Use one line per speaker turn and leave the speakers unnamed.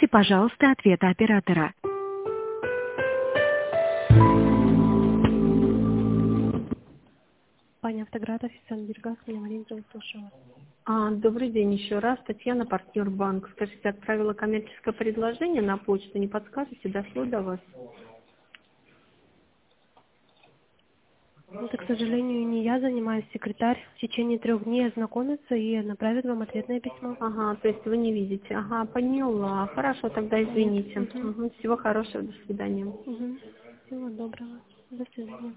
пожалуйста, ответа оператора.
Паня Автоград, официальный Бергаск, меня Марина зовут, слушаю вас.
Добрый день еще раз. Татьяна, партнер банк. Скажите, отправила коммерческое предложение на почту. Не подскажете, дошло до вас?
Это, к сожалению, не я, занимаюсь секретарь. В течение 3 дней ознакомится и направит вам ответное письмо.
Ага, то есть вы не видите. Ага, поняла. Хорошо, тогда извините.
Нет.
Мгм. Всего хорошего, до свидания.
Всего доброго. До свидания.